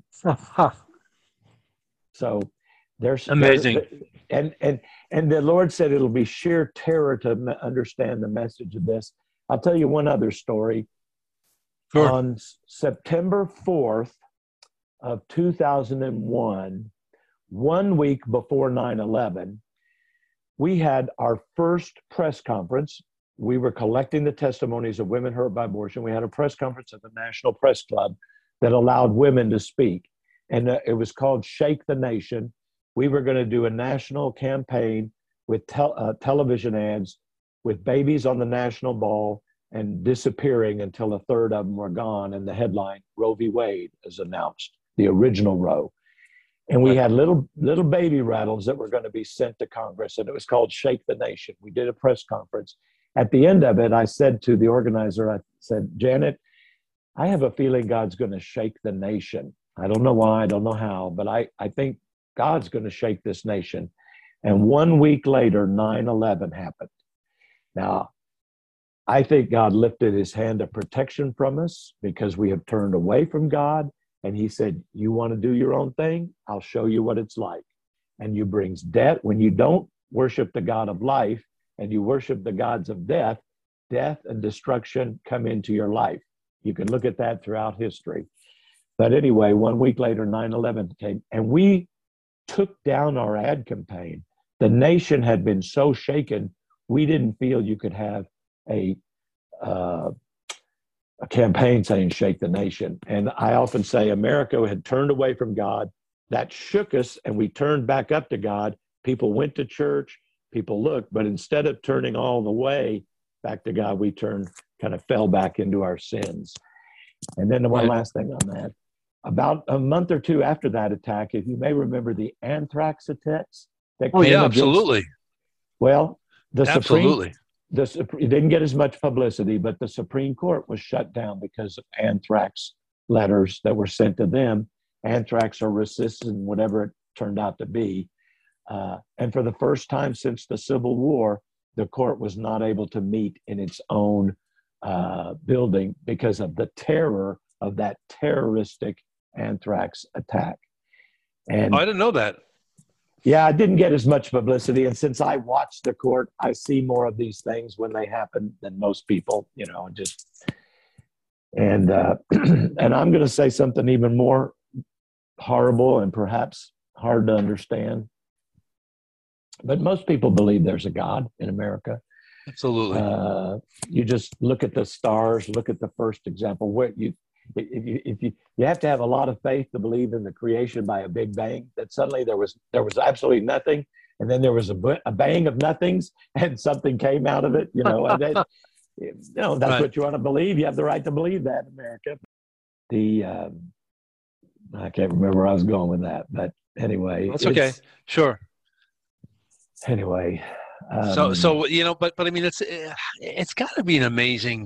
so there's amazing. They're, and, and, and the Lord said it'll be sheer terror to understand the message of this. I'll tell you one other story. Sure. On September fourth of two thousand one, one week before nine eleven, we had our first press conference. We were collecting the testimonies of women hurt by abortion. We had a press conference at the National Press Club that allowed women to speak. And uh, it was called Shake the Nation. We were going to do a national campaign with tel- uh, television ads with babies on the national ball and disappearing until a third of them were gone. And the headline, Roe v. Wade, is announced, the original Roe. And we had little little baby rattles that were going to be sent to Congress, and it was called Shake the Nation. We did a press conference. At the end of it, I said to the organizer, I said, Janet, I have a feeling God's going to shake the nation. I don't know why, I don't know how, but I, I think God's going to shake this nation. And one week later, nine eleven happened. Now, I think God lifted his hand of protection from us because we have turned away from God. And he said, you want to do your own thing? I'll show you what it's like. And you brings death. When you don't worship the God of life and you worship the gods of death, death and destruction come into your life. You can look at that throughout history. But anyway, one week later, nine eleven came, and we took down our ad campaign. The nation had been so shaken, we didn't feel you could have a uh, a campaign saying shake the nation. And I often say America had turned away from God. That shook us, and we turned back up to God. People went to church, people looked, but instead of turning all the way back to God, we turned, kind of fell back into our sins. And then the one last thing on that, about a month or two after that attack, if you may remember the anthrax attacks. That oh, yeah, against, absolutely. Well, the absolutely. Supreme, the, it didn't get as much publicity, but the Supreme Court was shut down because of anthrax letters that were sent to them. Anthrax or resistant, whatever it turned out to be. Uh, and for the first time since the Civil War, the court was not able to meet in its own uh, building because of the terror of that terroristic anthrax attack. And oh, I didn't know that. Yeah, I didn't get as much publicity. And since I watch the court, I see more of these things when they happen than most people, you know, just, and, uh, and I'm going to say something even more horrible and perhaps hard to understand. But most people believe there's a God in America. Absolutely. Uh, you just look at the stars, look at the first example. What you, if you, if you, you have to have a lot of faith to believe in the creation by a big bang, that suddenly there was, there was absolutely nothing. And then there was a, a bang of nothings and something came out of it, you know, and then, you know, that's right. What you want to believe. You have the right to believe that in America. The, um, I can't remember where I was going with that, but anyway. That's okay. Sure. Anyway. Um, so, so, you know, but, but I mean, it's, it's gotta be an amazing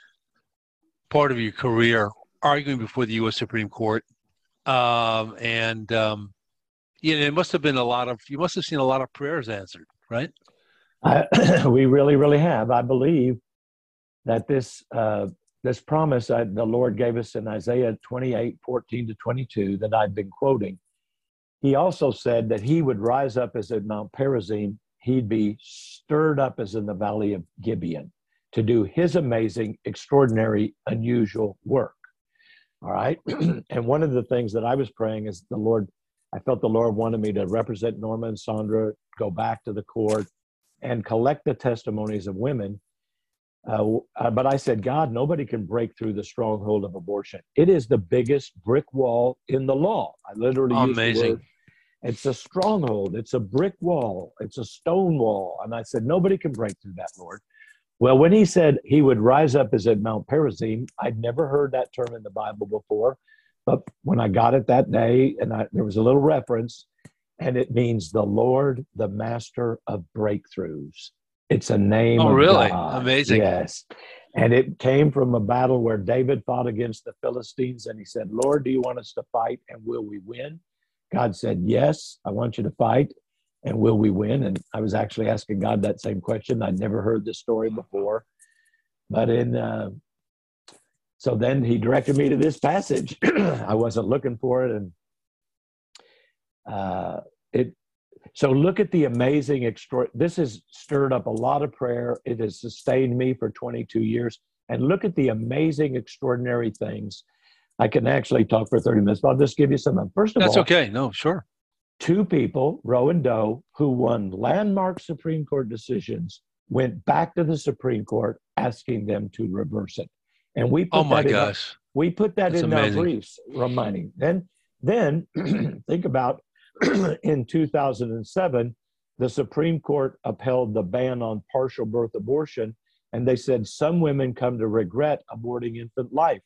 part of your career, arguing before the U S Supreme Court. Um, and, um, you know, it must have been a lot of, you must have seen a lot of prayers answered, right? I, we really, really have. I believe that this, uh, this promise that the Lord gave us in Isaiah twenty-eight, fourteen to twenty-two that I've been quoting, he also said that he would rise up as in Mount Perazim, he'd be stirred up as in the valley of Gibeon to do his amazing, extraordinary, unusual work. All right. And one of the things that I was praying is the Lord, I felt the Lord wanted me to represent Norma and Sandra, go back to the court and collect the testimonies of women. Uh, but I said, God, nobody can break through the stronghold of abortion. It is the biggest brick wall in the law. I literally used the Amazing. word. It's a stronghold. It's a brick wall. It's a stone wall. And I said, nobody can break through that, Lord. Well, when he said he would rise up as at Mount Perazim, I'd never heard that term in the Bible before. But when I got it that day, and I, there was a little reference, and it means the Lord, the master of breakthroughs. It's a name Oh, of really? God. Amazing. Yes. And it came from a battle where David fought against the Philistines, and he said, Lord, do you want us to fight, and will we win? God said, yes, I want you to fight. And will we win? And I was actually asking God that same question. I'd never heard this story before. But in, uh, so then he directed me to this passage. I wasn't looking for it. And uh, it, so look at the amazing, extra, this has stirred up a lot of prayer. It has sustained me for twenty-two years. And look at the amazing, extraordinary things. I can actually talk for thirty minutes, but I'll just give you some. First of That's all, okay. No, sure. two people, Roe and Doe, who won landmark Supreme Court decisions, went back to the Supreme Court asking them to reverse it. And we put Oh my that in our, gosh. we put that That's in our amazing. briefs, reminding. Then, then think about in two thousand seven, the Supreme Court upheld the ban on partial birth abortion, and they said some women come to regret aborting infant life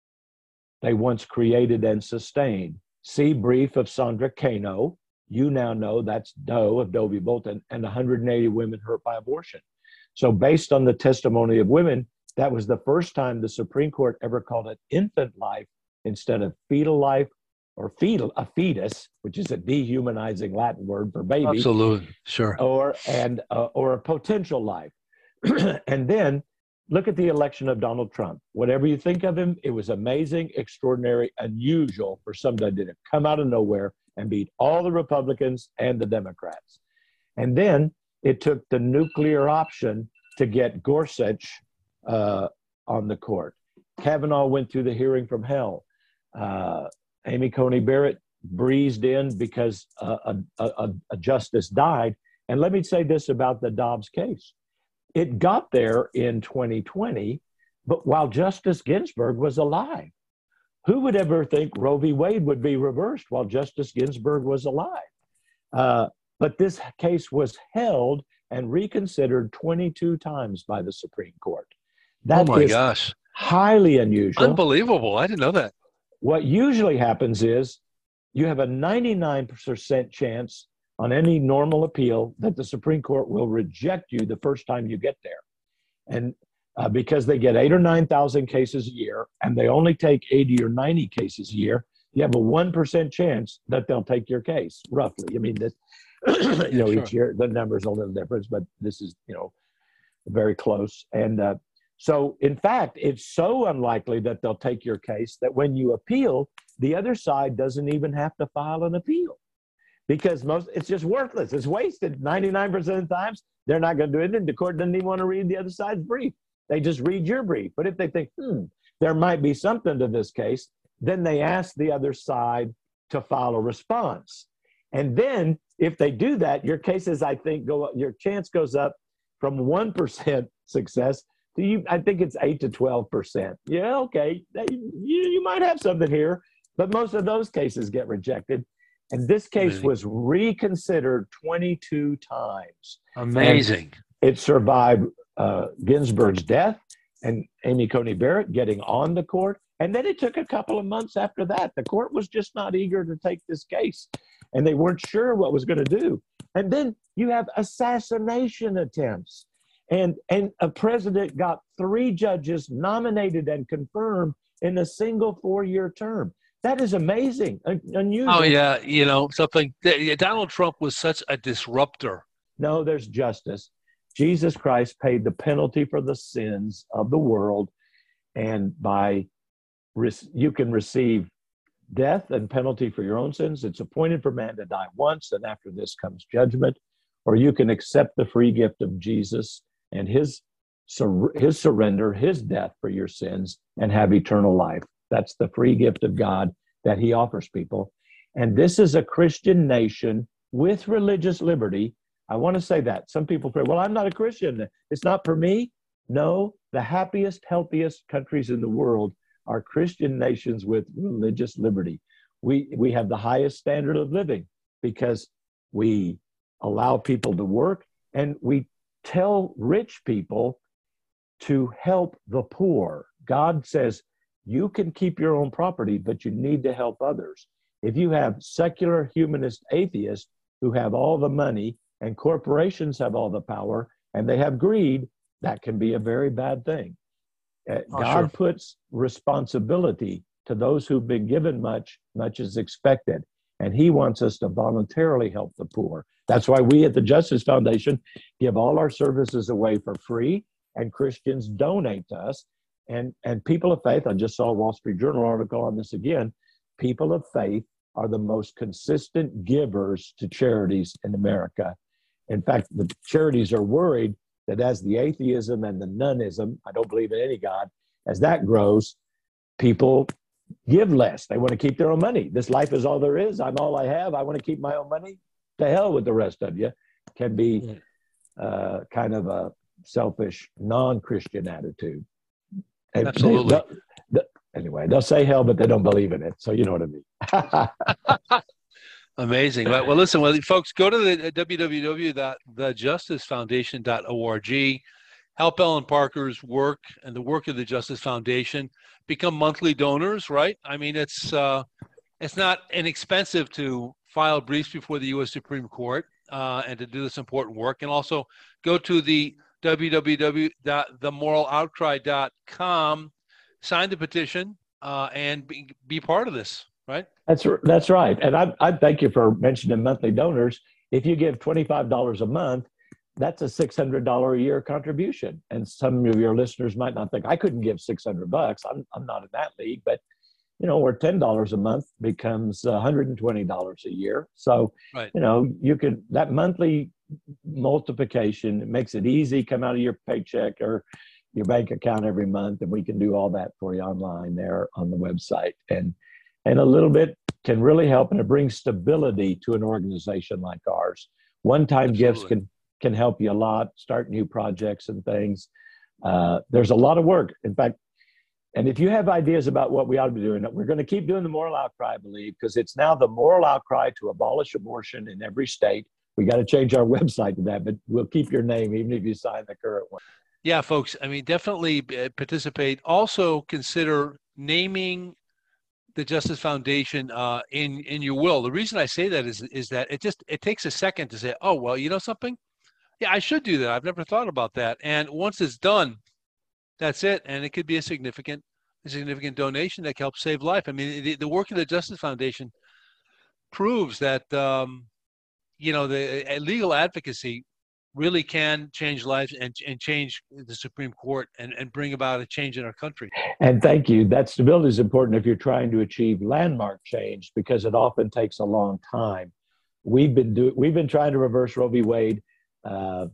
they once created and sustained. See brief of Sandra Cano. You now know that's Doe of Doe v. Bolton, and one hundred eighty women hurt by abortion. So based on the testimony of women, that was the first time the Supreme Court ever called it infant life instead of fetal life, or fetal, a fetus, which is a dehumanizing Latin word for baby. Absolutely. Sure. Or, and, uh, or a potential life. And then look at the election of Donald Trump. Whatever you think of him, it was amazing, extraordinary, unusual for somebody to come out of nowhere and beat all the Republicans and the Democrats. And then it took the nuclear option to get Gorsuch uh, on the court. Kavanaugh went through the hearing from hell. Uh, Amy Coney Barrett breezed in because uh, a, a, a justice died. And let me say this about the Dobbs case. It got there in twenty twenty, but while Justice Ginsburg was alive. Who would ever think Roe v. Wade would be reversed while Justice Ginsburg was alive? Uh, but this case was held and reconsidered twenty-two times by the Supreme Court. That oh my is gosh. highly unusual. Unbelievable. I didn't know that. What usually happens is you have a ninety-nine percent chance on any normal appeal that the Supreme Court will reject you the first time you get there. And uh, because they get eight or nine thousand cases a year, and they only take eighty or ninety cases a year, you have a one percent chance that they'll take your case, roughly. I mean, this, you know, sure. each year the number's a little different, but this is, you know, very close. And uh, so, in fact, it's so unlikely that they'll take your case that when you appeal, the other side doesn't even have to file an appeal. Because most, it's just worthless. It's wasted. ninety-nine percent of the times, they're not going to do it. And the court doesn't even want to read the other side's brief. They just read your brief. But if they think, hmm, there might be something to this case, then they ask the other side to file a response. And then if they do that, your cases, I think, go up, your chance goes up from one percent success to, you, I think it's eight to twelve percent. Yeah, okay, you, you might have something here. But most of those cases get rejected. And this case Amazing. was reconsidered twenty-two times. Amazing. And it survived uh, Ginsburg's death and Amy Coney Barrett getting on the court. And then it took a couple of months after that. The court was just not eager to take this case, and they weren't sure what was going to do. And then you have assassination attempts. And, and a president got three judges nominated and confirmed in a single four-year term. That is amazing, unusual. Oh, yeah. You know, something. Donald Trump was such a disruptor. No, there's justice. Jesus Christ paid the penalty for the sins of the world. And by you can receive death and penalty for your own sins. It's appointed for man to die once, and after this comes judgment. Or you can accept the free gift of Jesus and his, his surrender, his death for your sins, and have eternal life. That's the free gift of God that he offers people. And this is a Christian nation with religious liberty. I want to say that. Some people say, well, I'm not a Christian. It's not for me. No, the happiest, healthiest countries in the world are Christian nations with religious liberty. We, we have the highest standard of living because we allow people to work, and we tell rich people to help the poor. God says, you can keep your own property, but you need to help others. If you have secular humanist atheists who have all the money and corporations have all the power and they have greed, that can be a very bad thing. Uh, Oh, God sure. puts responsibility to those who've been given much, much is expected. And he wants us to voluntarily help the poor. That's why we at the Justice Foundation give all our services away for free, and Christians donate to us. And, and people of faith, I just saw a Wall Street Journal article on this again, people of faith are the most consistent givers to charities in America. In fact, the charities are worried that as the atheism and the nonism, I don't believe in any God, as that grows, people give less. They want to keep their own money. This life is all there is. I'm all I have. I want to keep my own money. To hell with the rest of you. Can be uh, kind of a selfish, non-Christian attitude. And Absolutely. They, they, anyway, they'll say hell, but they don't believe in it. So you know what I mean. Amazing. Well, well, listen, well, folks, go to the w w w dot the justice foundation dot org. Help Ellen Parker's work and the work of the Justice Foundation. Become monthly donors, right? I mean, it's uh, it's not inexpensive to file briefs before the U S Supreme Court uh, and to do this important work. And also go to the w w w dot the moral outcry dot com, sign the petition, uh, and be, be part of this, right? That's that's right. And I, I thank you for mentioning monthly donors. If you give twenty-five dollars a month, that's a six hundred dollars a year contribution. And some of your listeners might not think, I couldn't give six hundred bucks. I'm, I'm not in that league, but you know, where ten dollars a month becomes one hundred twenty dollars a year. So, right. you know, you could, that monthly multiplication, it makes it easy, come out of your paycheck or your bank account every month. And we can do all that for you online there on the website. And, and a little bit can really help, and it brings stability to an organization like ours. One-time gifts can, can help you a lot, start new projects and things. Uh, there's a lot of work. In fact, and if you have ideas about what we ought to be doing, we're going to keep doing the moral outcry, I believe, because it's now the moral outcry to abolish abortion in every state. We got to change our website to that, but we'll keep your name even if you sign the current one. Yeah, folks, I mean, definitely participate. Also consider naming the Justice Foundation uh, in, in your will. The reason I say that is, is that it just, it takes a second to say, oh, well, you know something? Yeah, I should do that. I've never thought about that. And once it's done, that's it. And it could be a significant, a significant donation that helps save life. I mean, the, the work of the Justice Foundation proves that, um, you know, the uh, legal advocacy really can change lives and, and change the Supreme Court and, and bring about a change in our country. And thank you. That stability is important if you're trying to achieve landmark change, because it often takes a long time. We've been do, we've been trying to reverse Roe v. Wade uh,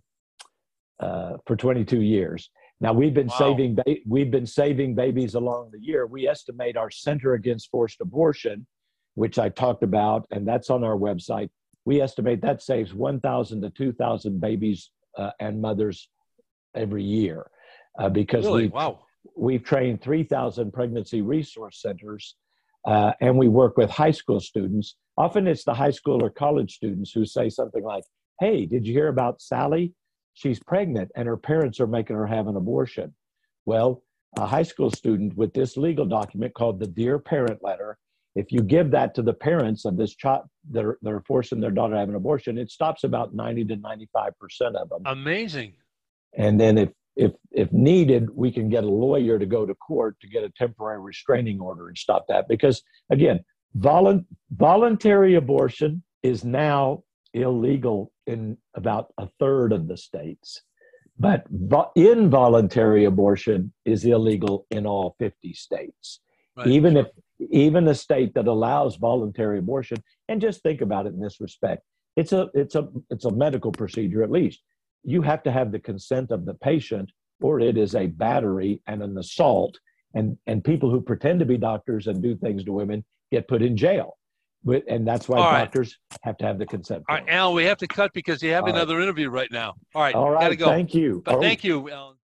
uh, for twenty-two years. Now we've been Wow. saving ba- we've been saving babies along the year. We estimate our Center Against Forced Abortion, which I talked about, and that's on our website. We estimate that saves one thousand to two thousand babies uh, and mothers every year uh, because Really? we've, Wow. we've trained three thousand pregnancy resource centers uh, and we work with high school students. Often it's the high school or college students who say something like, hey, did you hear about Sally? She's pregnant and her parents are making her have an abortion. Well, a high school student with this legal document called the Dear Parent Letter, if you give that to the parents of this child that are, that are forcing their daughter to have an abortion, it stops about ninety to ninety-five percent of them. Amazing. And then if, if, if needed, we can get a lawyer to go to court to get a temporary restraining order and stop that. Because again, volu- voluntary abortion is now illegal in about a third of the states. But vo- involuntary abortion is illegal in all fifty states. Right. Even if even a state that allows voluntary abortion, and just think about it in this respect, it's a it's a it's a medical procedure. At least you have to have the consent of the patient, or it is a battery and an assault, and and people who pretend to be doctors and do things to women get put in jail. But, and that's why All right. doctors have to have the consent All form. right, Alan, we have to cut because you have All right. another interview right now. All right, All gotta right, go. thank you. But Oh. thank you, Alan.